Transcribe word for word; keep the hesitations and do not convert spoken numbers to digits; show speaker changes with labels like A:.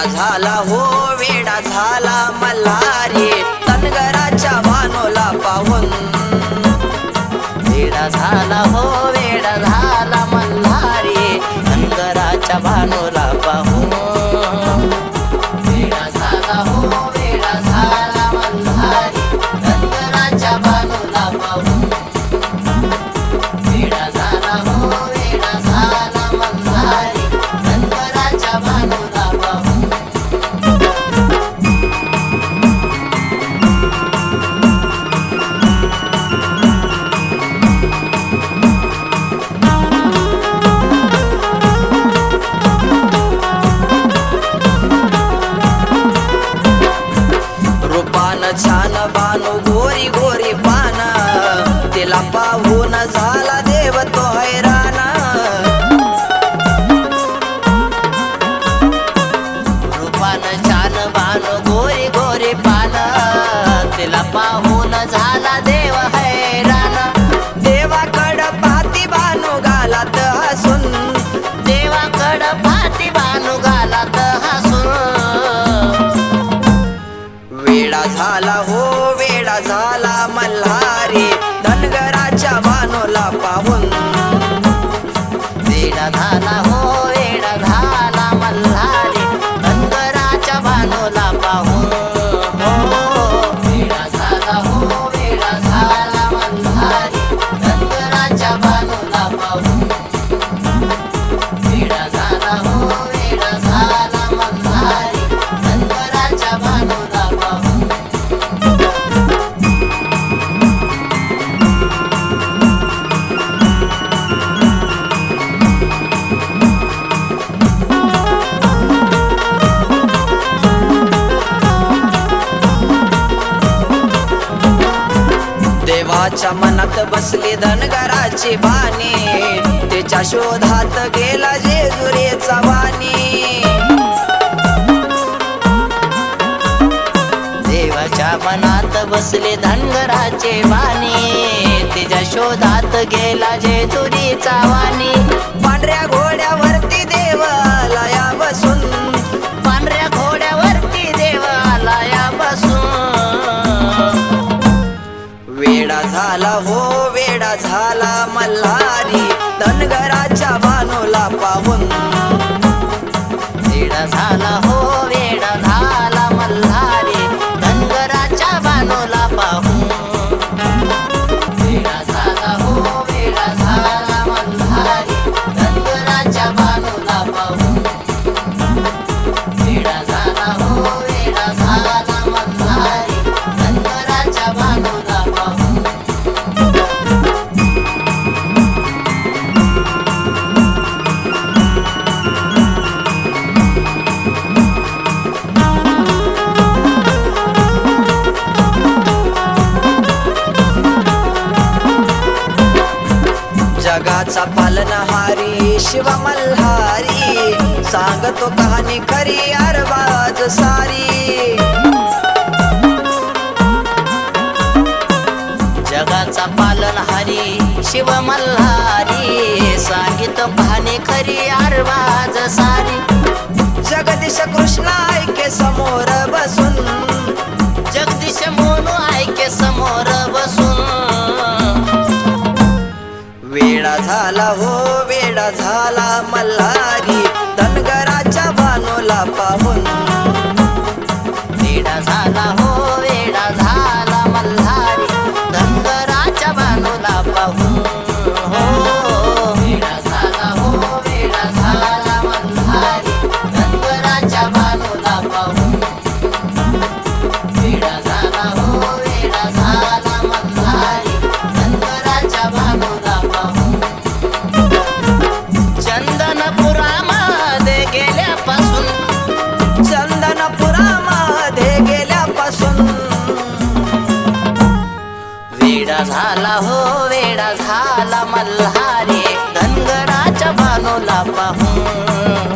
A: झाला हो वेडा झाला मल्हारी धनगराच्या भानोला पाहून वेडा झाला हो वेडा झाला मल्हारी धनगराच्या भानोला पाहून वेडा झाला हो वेडा झाला मल्हारी धनगराच्या भानोला पाहून वेडा झाला हो वेडा झाला मल्हारी धनगराच्या भानोला पाहून छान बानू गोरी गोरी पान तिला पाहून झाला देव तो हैराण रूपान छान बानू गोरी गोरी पान तिला पाहून झाला देव हैराण देवाकड पाती बानू गालात हसून देवाकड पाती बानू गालात हसून वेडा झाला हो वेडा झाला मल्हारी धनगराच्या भानोला पाहून वेडा झाला हो वेडा झाला मल्हारी धनगराच्या भानोला पाहून वेडा झाला हो वेडा झाला मल्हारी धनगराच्या भानोला पाहून वेडा झाला हो वेडा झाला मल्हारी धनगराच्या भानोला पाहून देवाच्या मनात बसली धनगराची बाणी त्याच्या शोधात गेला जेजुरीचा वाणी देवाच्या मनात बसली धनगराची बाणी त्याच्या शोधात गेला जेजुरीचा वाणी पांढऱ्या घोड्यावरती देव आला या बसून पांढऱ्या घोड्यावरती देव आला या बसून वेडा झाला हो वेडा झाला मल्हारी धनगराच्या भानोला पाहून वेडा झाला हो वेडा झाला मल्हारी धनगराच्या भानोला पाहून वेडा झाला हो वेडा झाला मल्हारी धनगराच्या भानोला पाहून वेडा झाला हो वेडा झाला मल्हारी धनगराच्या भानोला पाहून जगाचा पालनहारी शिव मल्हारी सांगतो कहाणी खरी अरबाज सारी जगाचा पालनहारी शिव मल्हारी सांगितो कहाणी खरी अरबाज सारी जगदीश कृष्ण ऐके समोर बसून जगदीश मोनू ऐके समोर बसून वेडा झाला हो वेडा झाला मल्हारी धनगराच्या भानोला पाहून वेडा झाला हो वेडा झाला मल्हारी धनगराच्या भानोला पाहून वेडा झाला हो वेडा झाला मल्हारी धनगराच्या भानोला पाहून वेडा झाला हो वेडा झाला मल्हारी धनगराच्या भानोला पाहून चंदनपुरामध्ये गेल्यापासून चंदनपुरामध्ये गेल्यापासून वेडा झाला हो वेडा झाला मल्हारी धनगराच्या भानोला पाहून